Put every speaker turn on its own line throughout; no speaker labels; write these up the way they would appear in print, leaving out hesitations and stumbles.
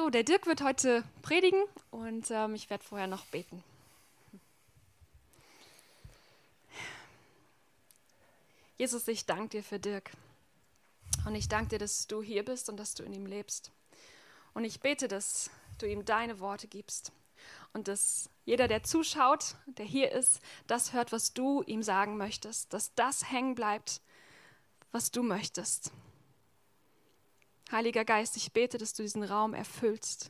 So, der Dirk wird heute predigen und ich werde vorher noch beten. Jesus, ich danke dir für Dirk und ich danke dir, dass du hier bist und dass du in ihm lebst. Und ich bete, dass du ihm deine Worte gibst und dass jeder, der zuschaut, der hier ist, das hört, was du ihm sagen möchtest, dass das hängen bleibt, was du möchtest. Heiliger Geist, ich bete, dass du diesen Raum erfüllst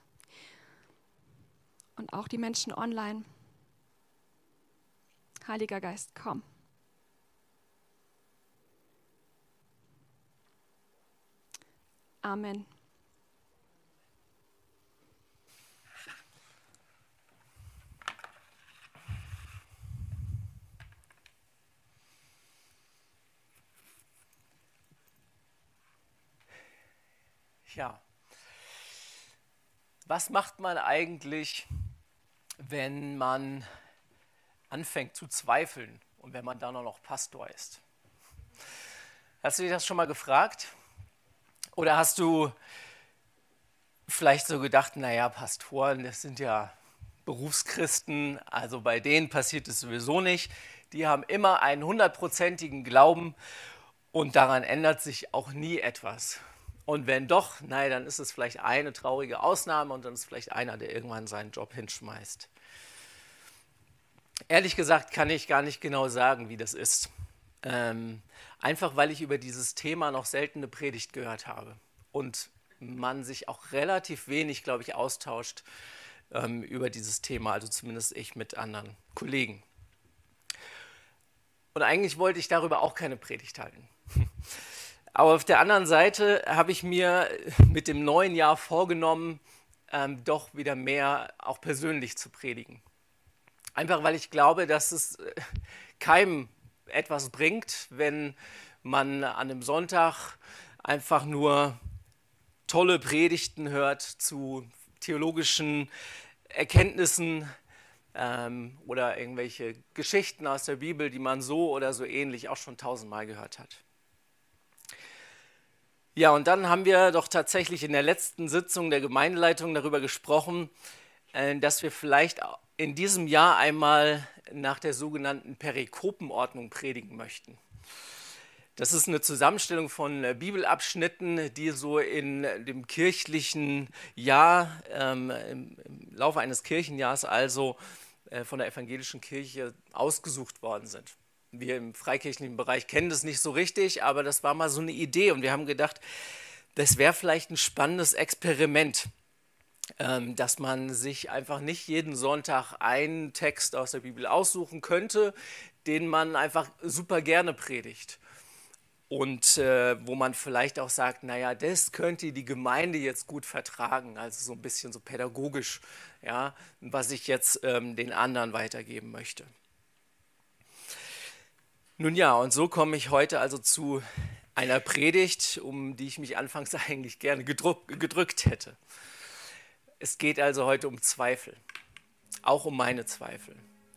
und auch die Menschen online. Heiliger Geist, komm. Amen.
Ja, was macht man eigentlich, wenn man anfängt zu zweifeln und wenn man dann auch noch Pastor ist? Hast du dich das schon mal gefragt? Oder hast du vielleicht so gedacht, naja, Pastoren, das sind ja Berufschristen, also bei denen passiert es sowieso nicht. Die haben immer einen 100%igen Glauben und daran ändert sich auch nie etwas. Und wenn doch, naja, dann ist es vielleicht eine traurige Ausnahme und dann ist vielleicht einer, der irgendwann seinen Job hinschmeißt. Ehrlich gesagt kann ich gar nicht genau sagen, wie das ist. Einfach weil ich über dieses Thema noch selten eine Predigt gehört habe und man sich auch relativ wenig, glaube ich, austauscht über dieses Thema, also zumindest ich mit anderen Kollegen. Und eigentlich wollte ich darüber auch keine Predigt halten. Aber auf der anderen Seite habe ich mir mit dem neuen Jahr vorgenommen, doch wieder mehr auch persönlich zu predigen. Einfach weil ich glaube, dass es keinem etwas bringt, wenn man an einem Sonntag einfach nur tolle Predigten hört zu theologischen Erkenntnissen oder irgendwelche Geschichten aus der Bibel, die man so oder so ähnlich auch schon tausendmal gehört hat. Ja, und dann haben wir doch tatsächlich in der letzten Sitzung der Gemeindeleitung darüber gesprochen, dass wir vielleicht in diesem Jahr einmal nach der sogenannten Perikopenordnung predigen möchten. Das ist eine Zusammenstellung von Bibelabschnitten, die so in dem kirchlichen Jahr, im Laufe eines Kirchenjahrs also von der evangelischen Kirche ausgesucht worden sind. Wir im freikirchlichen Bereich kennen das nicht so richtig, aber das war mal so eine Idee und wir haben gedacht, das wäre vielleicht ein spannendes Experiment, dass man sich einfach nicht jeden Sonntag einen Text aus der Bibel aussuchen könnte, den man einfach super gerne predigt. Und wo man vielleicht auch sagt, naja, das könnte die Gemeinde jetzt gut vertragen, also so ein bisschen so pädagogisch, ja, was ich jetzt den anderen weitergeben möchte. Nun ja, und so komme ich heute also zu einer Predigt, um die ich mich anfangs eigentlich gerne gedrückt hätte. Es geht also heute um Zweifel, auch um meine Zweifel.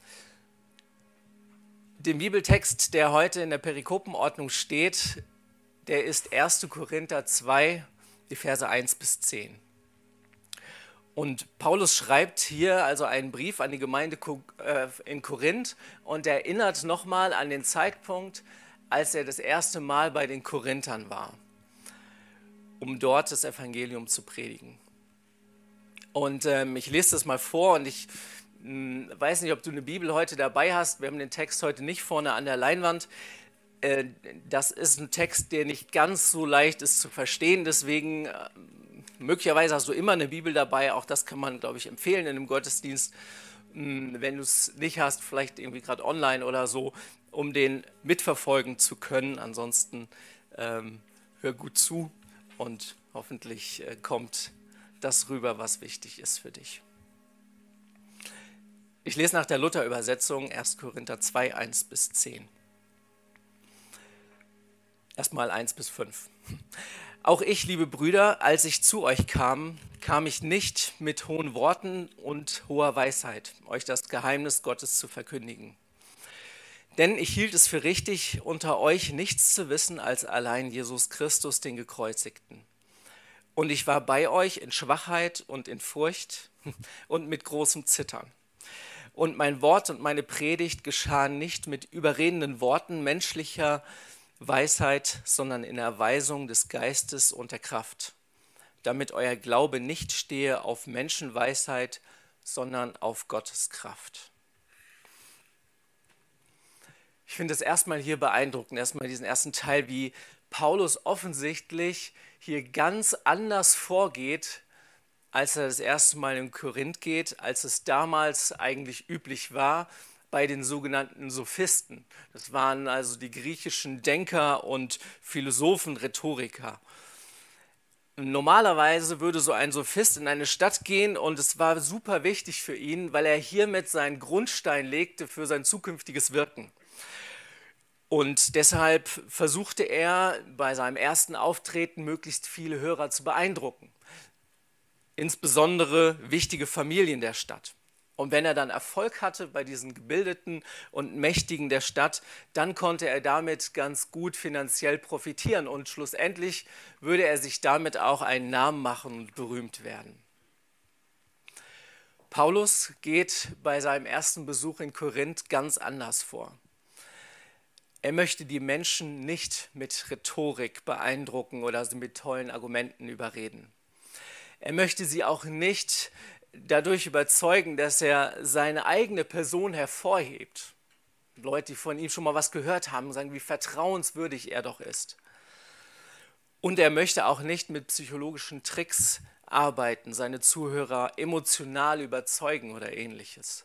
Der Bibeltext, der heute in der Perikopenordnung steht, der ist 1. Korinther 2, die Verse 1 bis 10. Und Paulus schreibt hier also einen Brief an die Gemeinde in Korinth und erinnert nochmal an den Zeitpunkt, als er das erste Mal bei den Korinthern war, um dort das Evangelium zu predigen. Und ich lese das mal vor und ich weiß nicht, ob du eine Bibel heute dabei hast. Wir haben den Text heute nicht vorne an der Leinwand. Das ist ein Text, der nicht ganz so leicht ist zu verstehen. Deswegen, möglicherweise hast du immer eine Bibel dabei. Auch das kann man, glaube ich, empfehlen in einem Gottesdienst. Wenn du es nicht hast, vielleicht irgendwie gerade online oder so, um den mitverfolgen zu können. Ansonsten hör gut zu und hoffentlich kommt das rüber, was wichtig ist für dich. Ich lese nach der Luther-Übersetzung 1. Korinther 2, 1 bis 10. Erstmal 1 bis 5. Auch ich, liebe Brüder, als ich zu euch kam, kam ich nicht mit hohen Worten und hoher Weisheit, euch das Geheimnis Gottes zu verkündigen. Denn ich hielt es für richtig, unter euch nichts zu wissen als allein Jesus Christus, den Gekreuzigten. Und ich war bei euch in Schwachheit und in Furcht und mit großem Zittern. Und mein Wort und meine Predigt geschahen nicht mit überredenden Worten menschlicher Weisheit, sondern in Erweisung des Geistes und der Kraft, damit euer Glaube nicht stehe auf Menschenweisheit, sondern auf Gottes Kraft. Ich finde es erstmal hier beeindruckend, erstmal diesen ersten Teil, wie Paulus offensichtlich hier ganz anders vorgeht, als er das erste Mal in Korinth geht, als es damals eigentlich üblich war bei den sogenannten Sophisten. Das waren also die griechischen Denker und Philosophen, Rhetoriker. Normalerweise würde so ein Sophist in eine Stadt gehen und es war super wichtig für ihn, weil er hiermit seinen Grundstein legte für sein zukünftiges Wirken. Und deshalb versuchte er bei seinem ersten Auftreten möglichst viele Hörer zu beeindrucken. Insbesondere wichtige Familien der Stadt. Und wenn er dann Erfolg hatte bei diesen Gebildeten und Mächtigen der Stadt, dann konnte er damit ganz gut finanziell profitieren und schlussendlich würde er sich damit auch einen Namen machen und berühmt werden. Paulus geht bei seinem ersten Besuch in Korinth ganz anders vor. Er möchte die Menschen nicht mit Rhetorik beeindrucken oder sie mit tollen Argumenten überreden. Er möchte sie auch nicht dadurch überzeugen, dass er seine eigene Person hervorhebt. Leute, die von ihm schon mal was gehört haben, sagen, wie vertrauenswürdig er doch ist. Und er möchte auch nicht mit psychologischen Tricks arbeiten, seine Zuhörer emotional überzeugen oder ähnliches.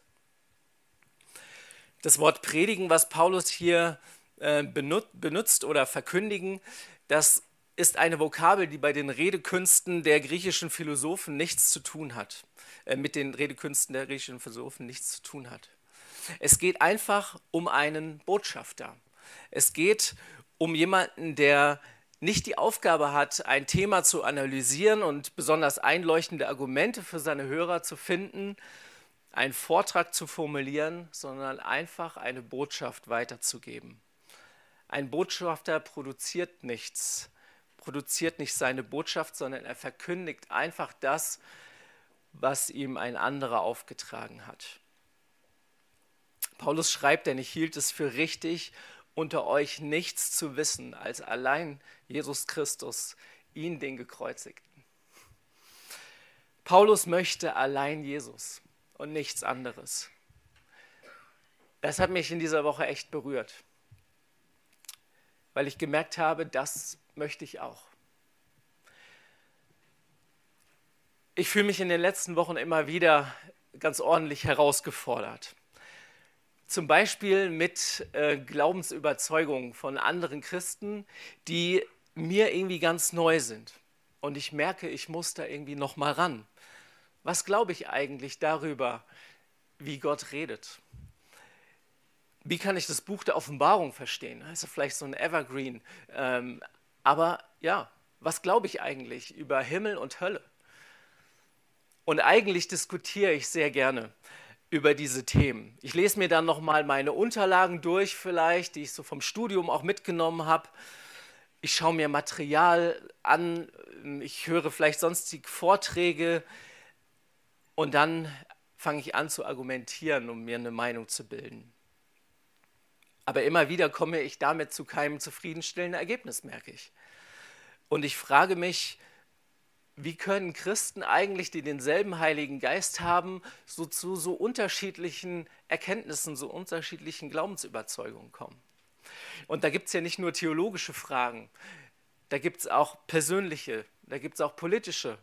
Das Wort predigen, was Paulus hier benutzt oder verkündigen, das ist eine Vokabel, die bei den Redekünsten der griechischen Philosophen nichts zu tun hat. Mit den Redekünsten der griechischen Philosophen nichts zu tun hat. Es geht einfach um einen Botschafter. Es geht um jemanden, der nicht die Aufgabe hat, ein Thema zu analysieren und besonders einleuchtende Argumente für seine Hörer zu finden, einen Vortrag zu formulieren, sondern einfach eine Botschaft weiterzugeben. Ein Botschafter produziert nichts, produziert nicht seine Botschaft, sondern er verkündigt einfach das, was ihm ein anderer aufgetragen hat. Paulus schreibt, denn ich hielt es für richtig, unter euch nichts zu wissen, als allein Jesus Christus, ihn den Gekreuzigten. Paulus möchte allein Jesus und nichts anderes. Das hat mich in dieser Woche echt berührt, weil ich gemerkt habe, das möchte ich auch. Ich fühle mich in den letzten Wochen immer wieder ganz ordentlich herausgefordert. Zum Beispiel mit Glaubensüberzeugungen von anderen Christen, die mir irgendwie ganz neu sind. Und ich merke, ich muss da irgendwie noch mal ran. Was glaube ich eigentlich darüber, wie Gott redet? Wie kann ich das Buch der Offenbarung verstehen? Das ist vielleicht so ein Evergreen. Aber ja, was glaube ich eigentlich über Himmel und Hölle? Und eigentlich diskutiere ich sehr gerne über diese Themen. Ich lese mir dann nochmal meine Unterlagen durch vielleicht, die ich so vom Studium auch mitgenommen habe. Ich schaue mir Material an, ich höre vielleicht sonstige Vorträge und dann fange ich an zu argumentieren, um mir eine Meinung zu bilden. Aber immer wieder komme ich damit zu keinem zufriedenstellenden Ergebnis, merke ich. Und ich frage mich, wie können Christen eigentlich, die denselben Heiligen Geist haben, so zu so unterschiedlichen Erkenntnissen, so unterschiedlichen Glaubensüberzeugungen kommen? Und da gibt es ja nicht nur theologische Fragen, da gibt es auch persönliche, da gibt es auch politische.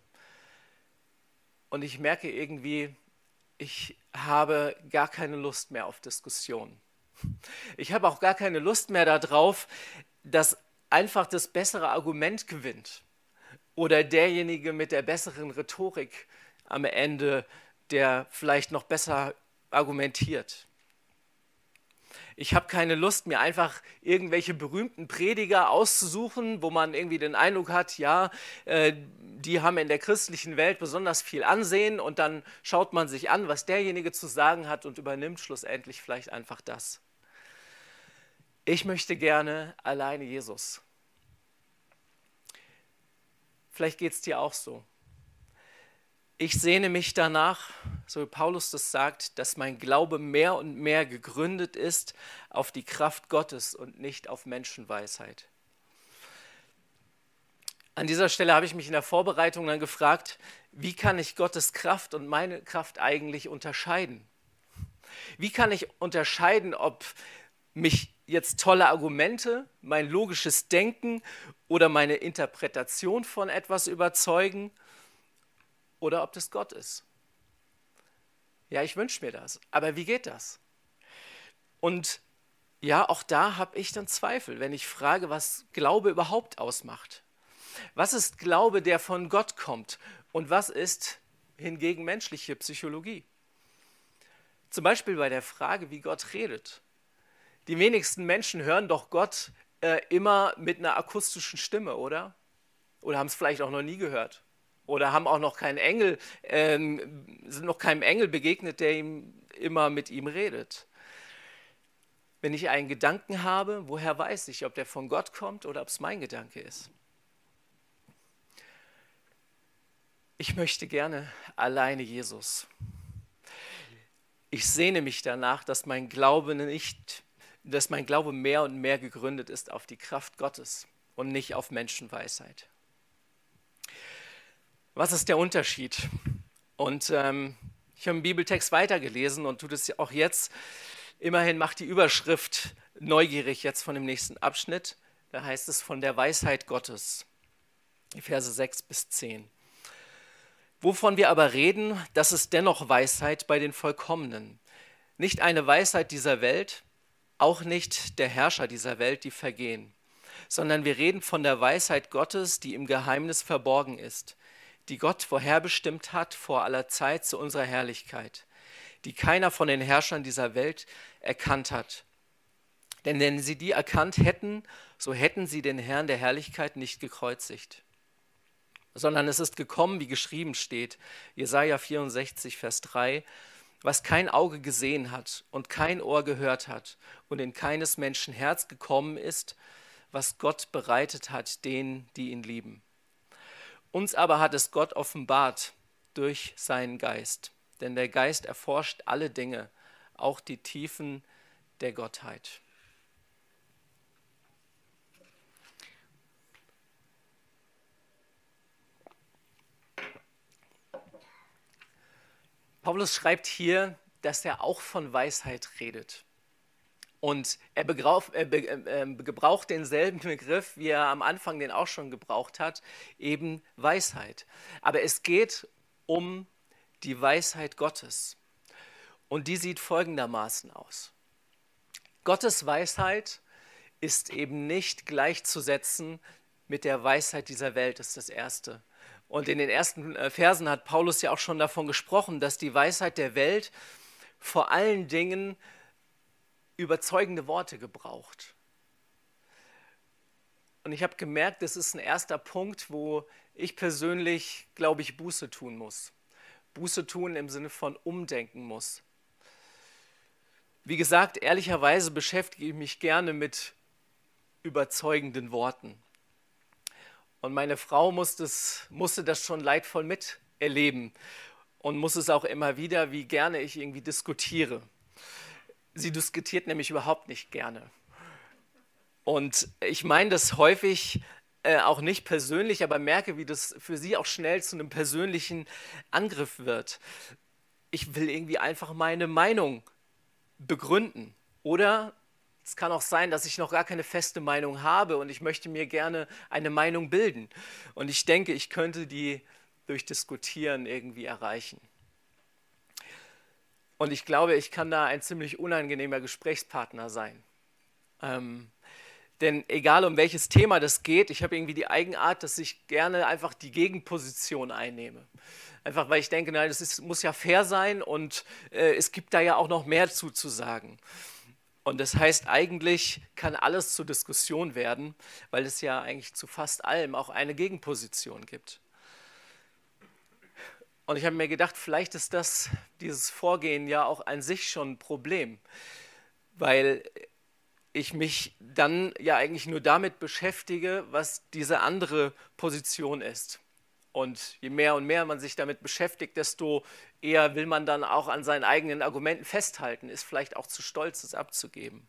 Und ich merke irgendwie, ich habe gar keine Lust mehr auf Diskussionen. Ich habe auch gar keine Lust mehr darauf, dass einfach das bessere Argument gewinnt. Oder derjenige mit der besseren Rhetorik am Ende, der vielleicht noch besser argumentiert. Ich habe keine Lust, mir einfach irgendwelche berühmten Prediger auszusuchen, wo man irgendwie den Eindruck hat, ja, die haben in der christlichen Welt besonders viel Ansehen und dann schaut man sich an, was derjenige zu sagen hat und übernimmt schlussendlich vielleicht einfach das. Ich möchte gerne alleine Jesus. Vielleicht geht es dir auch so. Ich sehne mich danach, so wie Paulus das sagt, dass mein Glaube mehr und mehr gegründet ist auf die Kraft Gottes und nicht auf Menschenweisheit. An dieser Stelle habe ich mich in der Vorbereitung dann gefragt, wie kann ich Gottes Kraft und meine Kraft eigentlich unterscheiden? Wie kann ich unterscheiden, ob mich jetzt tolle Argumente, mein logisches Denken oder meine Interpretation von etwas überzeugen oder ob das Gott ist? Ja, ich wünsche mir das. Aber wie geht das? Und ja, auch da habe ich dann Zweifel, wenn ich frage, was Glaube überhaupt ausmacht. Was ist Glaube, der von Gott kommt? Und was ist hingegen menschliche Psychologie? Zum Beispiel bei der Frage, wie Gott redet. Die wenigsten Menschen hören doch Gott immer mit einer akustischen Stimme, oder? Oder haben es vielleicht auch noch nie gehört. Oder haben auch noch keinen Engel, sind noch keinem Engel begegnet, der immer mit ihm redet. Wenn ich einen Gedanken habe, woher weiß ich, ob der von Gott kommt oder ob es mein Gedanke ist? Ich möchte gerne alleine Jesus. Ich sehne mich danach, dass mein Glaube mehr und mehr gegründet ist auf die Kraft Gottes und nicht auf Menschenweisheit. Was ist der Unterschied? Und ich habe den Bibeltext weitergelesen und tue das auch jetzt. Immerhin macht die Überschrift neugierig jetzt von dem nächsten Abschnitt. Da heißt es von der Weisheit Gottes, die Verse 6 bis 10. Wovon wir aber reden, das ist dennoch Weisheit bei den Vollkommenen. Nicht eine Weisheit dieser Welt, auch nicht der Herrscher dieser Welt, die vergehen, sondern wir reden von der Weisheit Gottes, die im Geheimnis verborgen ist, die Gott vorherbestimmt hat vor aller Zeit zu unserer Herrlichkeit, die keiner von den Herrschern dieser Welt erkannt hat. Denn wenn sie die erkannt hätten, so hätten sie den Herrn der Herrlichkeit nicht gekreuzigt. Sondern es ist gekommen, wie geschrieben steht, Jesaja 64, Vers 3, was kein Auge gesehen hat und kein Ohr gehört hat und in keines Menschen Herz gekommen ist, was Gott bereitet hat denen, die ihn lieben. Uns aber hat es Gott offenbart durch seinen Geist, denn der Geist erforscht alle Dinge, auch die Tiefen der Gottheit. Paulus schreibt hier, dass er auch von Weisheit redet. Und er gebraucht denselben Begriff, wie er am Anfang den auch schon gebraucht hat, eben Weisheit. Aber es geht um die Weisheit Gottes. Und die sieht folgendermaßen aus. Gottes Weisheit ist eben nicht gleichzusetzen mit der Weisheit dieser Welt, das ist das Erste. Und in den ersten Versen hat Paulus ja auch schon davon gesprochen, dass die Weisheit der Welt vor allen Dingen überzeugende Worte gebraucht. Und ich habe gemerkt, das ist ein erster Punkt, wo ich persönlich, glaube ich, Buße tun muss. Buße tun im Sinne von umdenken muss. Wie gesagt, ehrlicherweise beschäftige ich mich gerne mit überzeugenden Worten. Und meine Frau musste das schon leidvoll miterleben und muss es auch immer wieder, wie gerne ich irgendwie diskutiere. Sie diskutiert nämlich überhaupt nicht gerne. Und ich meine das häufig auch nicht persönlich, aber merke, wie das für sie auch schnell zu einem persönlichen Angriff wird. Ich will irgendwie einfach meine Meinung begründen. Oder es kann auch sein, dass ich noch gar keine feste Meinung habe und ich möchte mir gerne eine Meinung bilden. Und ich denke, ich könnte die durch Diskutieren irgendwie erreichen. Und ich glaube, ich kann da ein ziemlich unangenehmer Gesprächspartner sein. Denn egal um welches Thema das geht, ich habe irgendwie die Eigenart, dass ich gerne einfach die Gegenposition einnehme. Einfach weil ich denke, nein, muss ja fair sein und es gibt da ja auch noch mehr zu sagen. Und das heißt, eigentlich kann alles zur Diskussion werden, weil es ja eigentlich zu fast allem auch eine Gegenposition gibt. Und ich habe mir gedacht, vielleicht ist dieses Vorgehen ja auch an sich schon ein Problem, weil ich mich dann ja eigentlich nur damit beschäftige, was diese andere Position ist. Und je mehr und mehr man sich damit beschäftigt, desto eher will man dann auch an seinen eigenen Argumenten festhalten, ist vielleicht auch zu stolz, es abzugeben.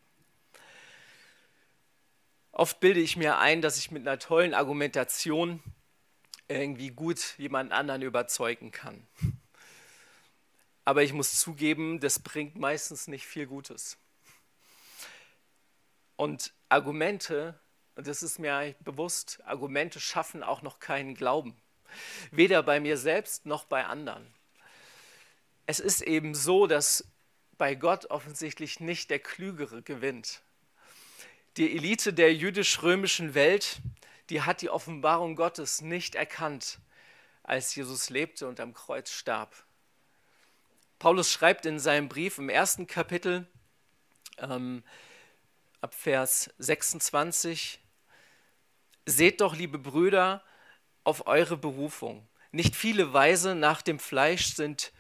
Oft bilde ich mir ein, dass ich mit einer tollen Argumentation irgendwie gut jemand anderen überzeugen kann. Aber ich muss zugeben, das bringt meistens nicht viel Gutes. Und Argumente, und das ist mir bewusst, Argumente schaffen auch noch keinen Glauben. Weder bei mir selbst noch bei anderen. Es ist eben so, dass bei Gott offensichtlich nicht der Klügere gewinnt. Die Elite der jüdisch-römischen Welt, die hat die Offenbarung Gottes nicht erkannt, als Jesus lebte und am Kreuz starb. Paulus schreibt in seinem Brief im 1. Kapitel, ab Vers 26, seht doch, liebe Brüder, auf eure Berufung. Nicht viele Weise nach dem Fleisch, nicht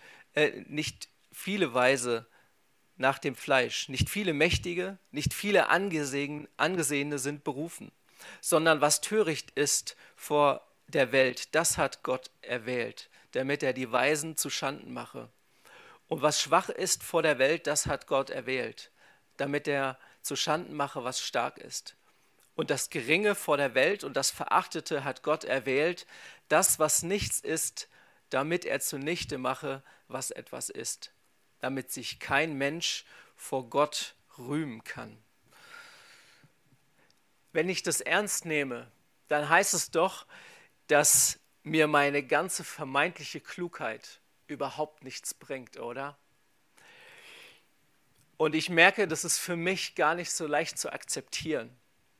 viele Mächtige, nicht viele Angesehene sind berufen, sondern was töricht ist vor der Welt, das hat Gott erwählt, damit er die Weisen zuschanden mache. Und was schwach ist vor der Welt, das hat Gott erwählt, damit er zuschanden mache, was stark ist. Und das Geringe vor der Welt und das Verachtete hat Gott erwählt, das, was nichts ist, damit er zunichte mache, was etwas ist, damit sich kein Mensch vor Gott rühmen kann. Wenn ich das ernst nehme, dann heißt es doch, dass mir meine ganze vermeintliche Klugheit überhaupt nichts bringt, oder? Und ich merke, das ist für mich gar nicht so leicht zu akzeptieren.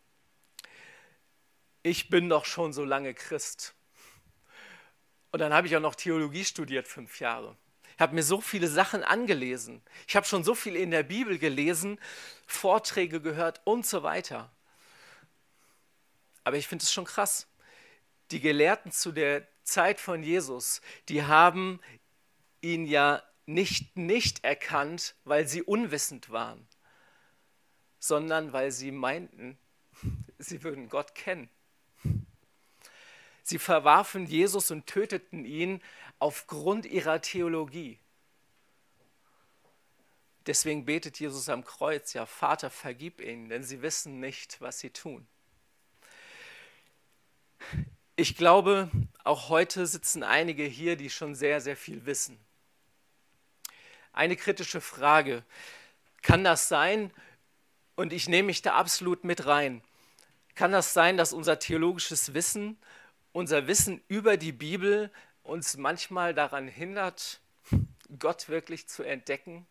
Ich bin doch schon so lange Christ. Und dann habe ich auch noch Theologie studiert, 5 Jahre. Ich habe mir so viele Sachen angelesen. Ich habe schon so viel in der Bibel gelesen, Vorträge gehört und so weiter. Aber ich finde es schon krass. Die Gelehrten zu der Zeit von Jesus, die haben ihn ja nicht erkannt, weil sie unwissend waren, sondern weil sie meinten, sie würden Gott kennen. Sie verwarfen Jesus und töteten ihn aufgrund ihrer Theologie. Deswegen betet Jesus am Kreuz, ja, Vater, vergib ihnen, denn sie wissen nicht, was sie tun. Ich glaube, auch heute sitzen einige hier, die schon sehr, sehr viel wissen. Eine kritische Frage: Kann das sein, und ich nehme mich da absolut mit rein, kann das sein, dass unser theologisches Wissen, unser Wissen über die Bibel uns manchmal daran hindert, Gott wirklich zu entdecken?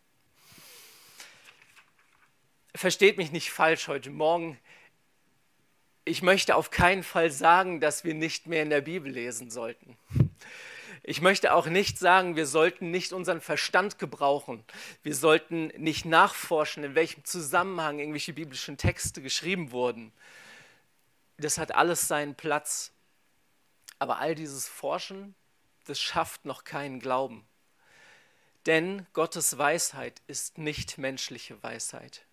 Versteht mich nicht falsch heute Morgen. Ich möchte auf keinen Fall sagen, dass wir nicht mehr in der Bibel lesen sollten. Ich möchte auch nicht sagen, wir sollten nicht unseren Verstand gebrauchen. Wir sollten nicht nachforschen, in welchem Zusammenhang irgendwelche biblischen Texte geschrieben wurden. Das hat alles seinen Platz. Aber all dieses Forschen, das schafft noch keinen Glauben. Denn Gottes Weisheit ist nicht menschliche Weisheit.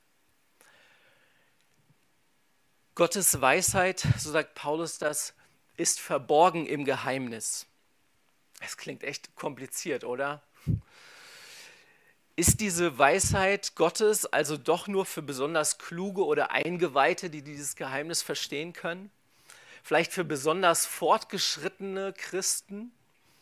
Gottes Weisheit, so sagt Paulus das, ist verborgen im Geheimnis. Das klingt echt kompliziert, oder? Ist diese Weisheit Gottes also doch nur für besonders kluge oder Eingeweihte, die dieses Geheimnis verstehen können? Vielleicht für besonders fortgeschrittene Christen?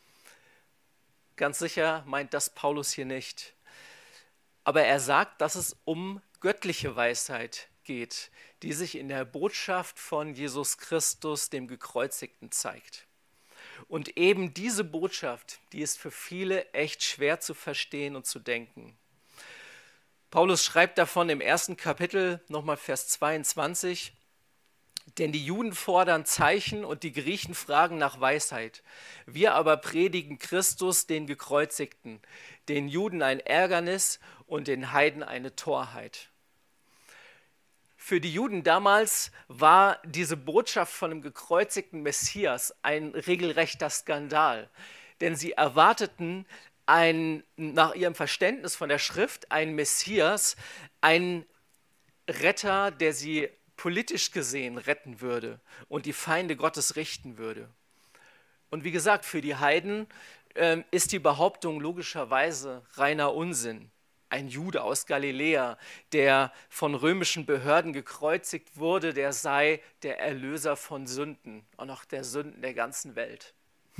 Ganz sicher meint das Paulus hier nicht. Aber er sagt, dass es um göttliche Weisheit geht, die sich in der Botschaft von Jesus Christus, dem Gekreuzigten, zeigt. Und eben diese Botschaft, die ist für viele echt schwer zu verstehen und zu denken. Paulus schreibt davon im 1. Kapitel, nochmal Vers 22, denn die Juden fordern Zeichen und die Griechen fragen nach Weisheit. Wir aber predigen Christus, den Gekreuzigten, den Juden ein Ärgernis und den Heiden eine Torheit. Für die Juden damals war diese Botschaft von dem gekreuzigten Messias ein regelrechter Skandal, denn sie erwarteten nach ihrem Verständnis von der Schrift einen Messias, einen Retter, der sie politisch gesehen retten würde und die Feinde Gottes richten würde. Und wie gesagt, für die Heiden ist die Behauptung logischerweise reiner Unsinn. Ein Jude aus Galiläa, der von römischen Behörden gekreuzigt wurde, der sei der Erlöser von Sünden und auch der Sünden der ganzen Welt.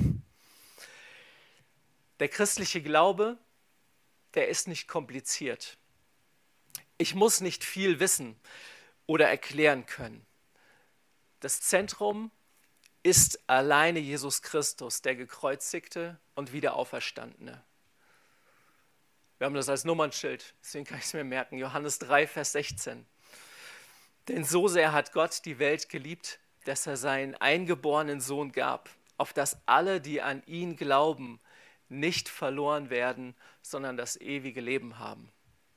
Der christliche Glaube, der ist nicht kompliziert. Ich muss nicht viel wissen oder erklären können. Das Zentrum ist alleine Jesus Christus, der Gekreuzigte und Wiederauferstandene. Wir haben das als Nummernschild, deswegen kann ich es mir merken. Johannes 3, Vers 16. Denn so sehr hat Gott die Welt geliebt, dass er seinen eingeborenen Sohn gab, auf dass alle, die an ihn glauben, nicht verloren werden, sondern das ewige Leben haben.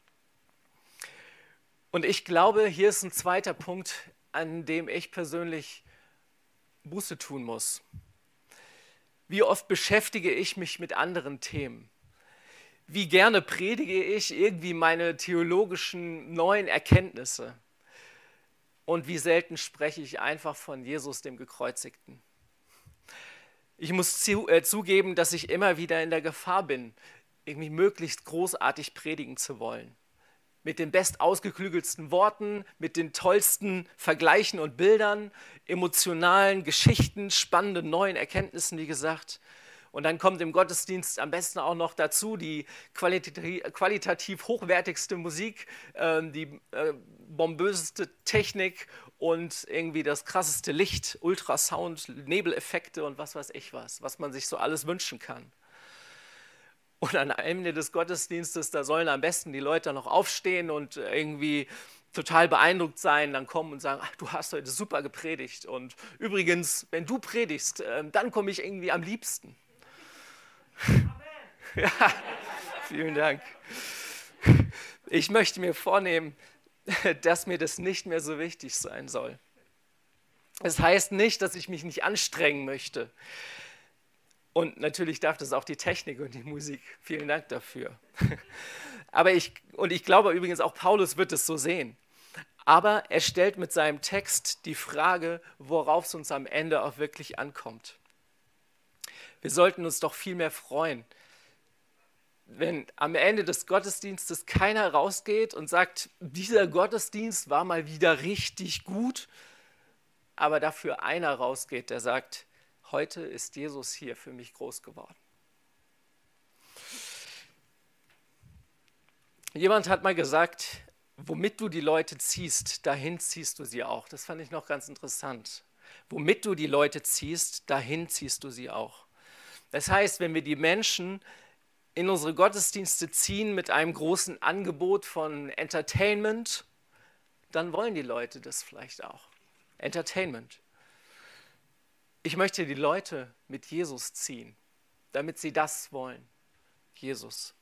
Und ich glaube, hier ist ein zweiter Punkt, an dem ich persönlich Buße tun muss. Wie oft beschäftige ich mich mit anderen Themen? Wie gerne predige ich irgendwie meine theologischen neuen Erkenntnisse? Und wie selten spreche ich einfach von Jesus, dem Gekreuzigten? Ich muss zugeben, dass ich immer wieder in der Gefahr bin, irgendwie möglichst großartig predigen zu wollen. Mit den bestausgeklügelsten Worten, mit den tollsten Vergleichen und Bildern, emotionalen Geschichten, spannenden neuen Erkenntnissen, wie gesagt. Und dann kommt im Gottesdienst am besten auch noch dazu die qualitativ hochwertigste Musik, die bomböseste Technik und irgendwie das krasseste Licht, Ultrasound, Nebeleffekte und was weiß ich was man sich so alles wünschen kann. Und am Ende des Gottesdienstes, da sollen am besten die Leute noch aufstehen und irgendwie total beeindruckt sein, dann kommen und sagen, ach, du hast heute super gepredigt. Und übrigens, wenn du predigst, dann komme ich irgendwie am liebsten. Ja, vielen Dank. Ich möchte mir vornehmen, dass mir das nicht mehr so wichtig sein soll. Das heißt nicht, dass ich mich nicht anstrengen möchte. Und natürlich darf das auch die Technik und die Musik. Vielen Dank dafür. Aber ich glaube übrigens auch Paulus wird es so sehen. Aber er stellt mit seinem Text die Frage, worauf es uns am Ende auch wirklich ankommt. Wir sollten uns doch viel mehr freuen, wenn am Ende des Gottesdienstes keiner rausgeht und sagt, dieser Gottesdienst war mal wieder richtig gut, aber dafür einer rausgeht, der sagt, heute ist Jesus hier für mich groß geworden. Jemand hat mal gesagt, womit du die Leute ziehst, dahin ziehst du sie auch. Das fand ich noch ganz interessant. Womit du die Leute ziehst, dahin ziehst du sie auch. Das heißt, wenn wir die Menschen in unsere Gottesdienste ziehen mit einem großen Angebot von Entertainment, dann wollen die Leute das vielleicht auch. Entertainment. Ich möchte die Leute mit Jesus ziehen, damit sie das wollen. Jesus.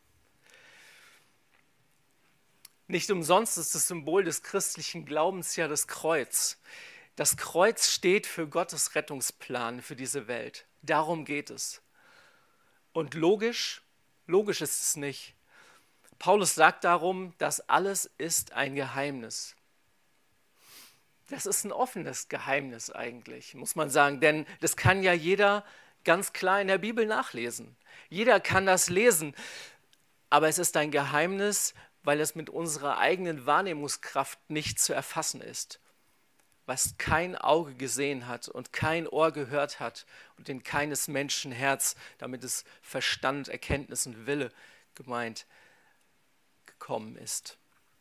Nicht umsonst ist das Symbol des christlichen Glaubens ja das Kreuz. Das Kreuz steht für Gottes Rettungsplan für diese Welt. Darum geht es. Und logisch ist es nicht. Paulus sagt darum, das alles ist ein Geheimnis. Das ist ein offenes Geheimnis eigentlich, muss man sagen, denn das kann ja jeder ganz klar in der Bibel nachlesen. Jeder kann das lesen, aber es ist ein Geheimnis, weil es mit unserer eigenen Wahrnehmungskraft nicht zu erfassen ist. Was kein Auge gesehen hat und kein Ohr gehört hat und in keines Menschen Herz, damit es Verstand, Erkenntnis und Wille gemeint, gekommen ist.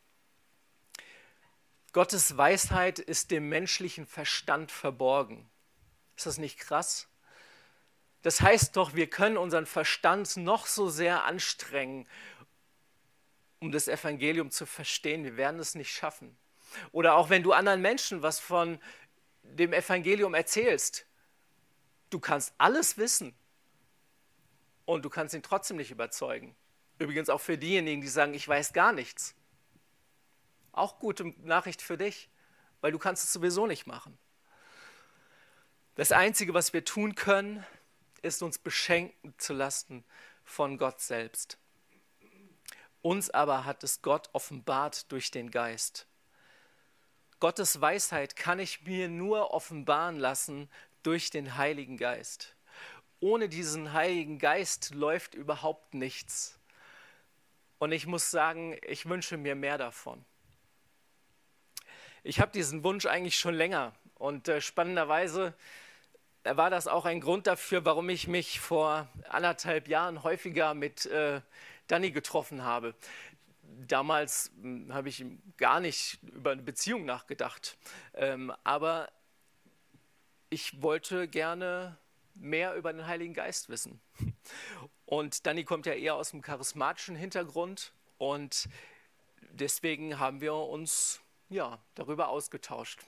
Gottes Weisheit ist dem menschlichen Verstand verborgen. Ist das nicht krass? Das heißt doch, wir können unseren Verstand noch so sehr anstrengen, um das Evangelium zu verstehen. Wir werden es nicht schaffen. Oder auch wenn du anderen Menschen was von dem Evangelium erzählst, du kannst alles wissen und du kannst ihn trotzdem nicht überzeugen. Übrigens auch für diejenigen, die sagen, ich weiß gar nichts. Auch gute Nachricht für dich, weil du kannst es sowieso nicht machen. Das Einzige, was wir tun können, ist uns beschenken zu lassen von Gott selbst. Uns aber hat es Gott offenbart durch den Geist. Gottes Weisheit kann ich mir nur offenbaren lassen durch den Heiligen Geist. ohne diesen Heiligen Geist läuft überhaupt nichts. Und ich muss sagen, ich wünsche mir mehr davon. Ich habe diesen Wunsch eigentlich schon länger und spannenderweise war das auch ein Grund dafür, warum ich mich vor 1,5 Jahren häufiger mit Danny getroffen habe. Damals habe ich gar nicht über eine Beziehung nachgedacht, aber ich wollte gerne mehr über den Heiligen Geist wissen. Und Danny kommt ja eher aus dem charismatischen Hintergrund und deswegen haben wir uns darüber ausgetauscht.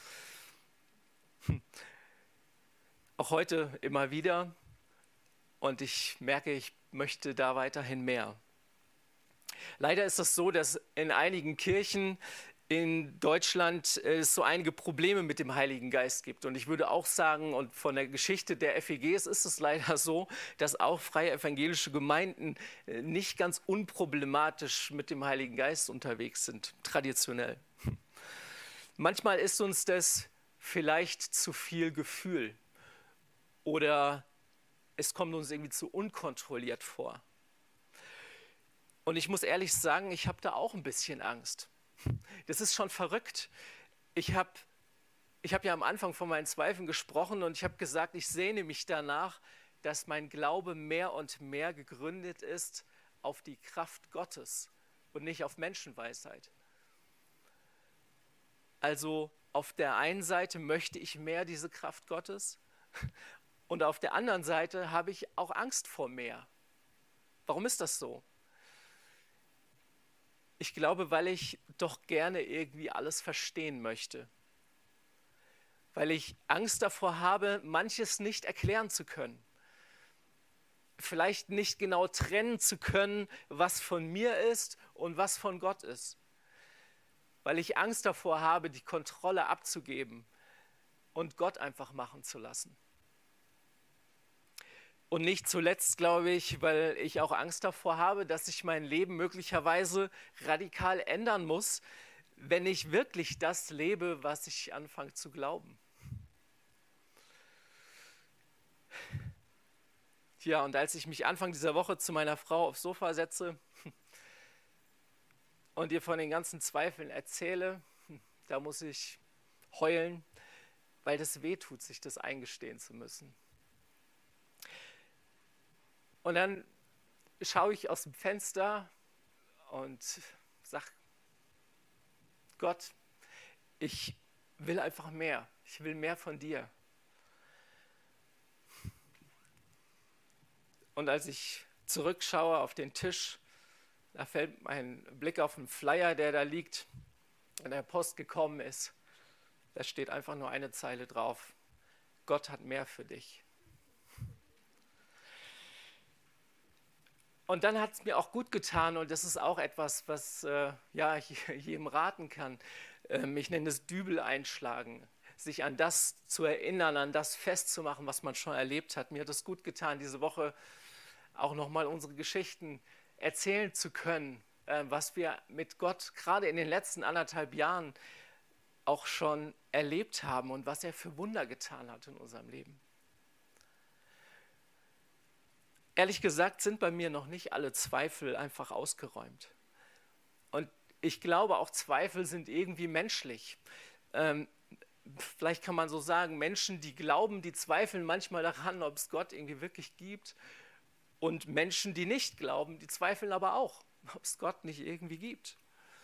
Auch heute immer wieder und ich merke, ich möchte da weiterhin mehr. Leider ist es so, dass in einigen Kirchen in Deutschland es so einige Probleme mit dem Heiligen Geist gibt. Und ich würde auch sagen, und von der Geschichte der FEGs ist es leider so, dass auch freie evangelische Gemeinden nicht ganz unproblematisch mit dem Heiligen Geist unterwegs sind, traditionell. Manchmal ist uns das vielleicht zu viel Gefühl oder es kommt uns irgendwie zu unkontrolliert vor. Und ich muss ehrlich sagen, ich habe da auch ein bisschen Angst. Das ist schon verrückt. Ich hab ja am Anfang von meinen Zweifeln gesprochen und ich habe gesagt, ich sehne mich danach, dass mein Glaube mehr und mehr gegründet ist auf die Kraft Gottes und nicht auf Menschenweisheit. Also auf der einen Seite möchte ich mehr diese Kraft Gottes und auf der anderen Seite habe ich auch Angst vor mehr. Warum ist das so? Ich glaube, weil ich doch gerne irgendwie alles verstehen möchte. Weil ich Angst davor habe, manches nicht erklären zu können. Vielleicht nicht genau trennen zu können, was von mir ist und was von Gott ist. Weil ich Angst davor habe, die Kontrolle abzugeben und Gott einfach machen zu lassen. Und nicht zuletzt, glaube ich, weil ich auch Angst davor habe, dass ich mein Leben möglicherweise radikal ändern muss, wenn ich wirklich das lebe, was ich anfange zu glauben. Tja, und als ich mich Anfang dieser Woche zu meiner Frau aufs Sofa setze und ihr von den ganzen Zweifeln erzähle, da muss ich heulen, weil das wehtut, sich das eingestehen zu müssen. Und dann schaue ich aus dem Fenster und sage, Gott, ich will einfach mehr. Ich will mehr von dir. Und als ich zurückschaue auf den Tisch, da fällt mein Blick auf einen Flyer, der da liegt, in der Post gekommen ist. Da steht einfach nur eine Zeile drauf. Gott hat mehr für dich. Und dann hat es mir auch gut getan und das ist auch etwas, was ich jedem raten kann. Ich nenne es Dübel einschlagen, sich an das zu erinnern, an das festzumachen, was man schon erlebt hat. Mir hat es gut getan, diese Woche auch nochmal unsere Geschichten erzählen zu können, was wir mit Gott gerade in den letzten 1,5 Jahren auch schon erlebt haben und was er für Wunder getan hat in unserem Leben. Ehrlich gesagt sind bei mir noch nicht alle Zweifel einfach ausgeräumt. Und ich glaube, auch Zweifel sind irgendwie menschlich. Vielleicht kann man so sagen, Menschen, die glauben, die zweifeln manchmal daran, ob es Gott irgendwie wirklich gibt. Und Menschen, die nicht glauben, die zweifeln aber auch, ob es Gott nicht irgendwie gibt.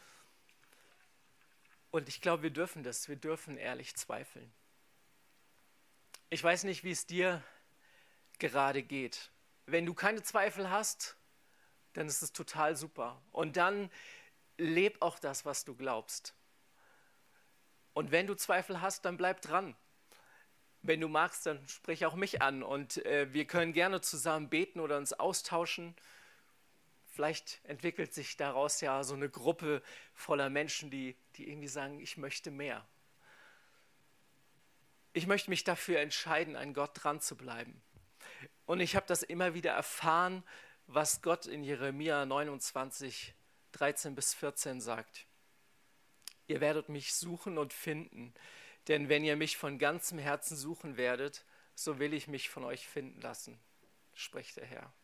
Und ich glaube, wir dürfen ehrlich zweifeln. Ich weiß nicht, wie es dir gerade geht. Wenn du keine Zweifel hast, dann ist es total super. Und dann leb auch das, was du glaubst. Und wenn du Zweifel hast, dann bleib dran. Wenn du magst, dann sprich auch mich an. Und wir können gerne zusammen beten oder uns austauschen. Vielleicht entwickelt sich daraus ja so eine Gruppe voller Menschen, die irgendwie sagen, ich möchte mehr. Ich möchte mich dafür entscheiden, an Gott dran zu bleiben. Und ich habe das immer wieder erfahren, was Gott in Jeremia 29, 13 bis 14 sagt. Ihr werdet mich suchen und finden, denn wenn ihr mich von ganzem Herzen suchen werdet, so will ich mich von euch finden lassen, spricht der Herr.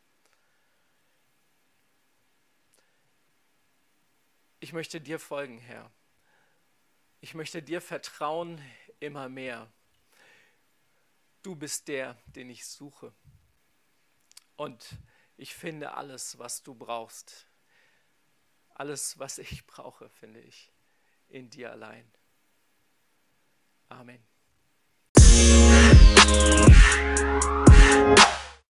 Ich möchte dir folgen, Herr. Ich möchte dir vertrauen immer mehr. Du bist der, den ich suche. Und ich finde alles, was du brauchst. Alles, was ich brauche, finde ich in dir allein. Amen.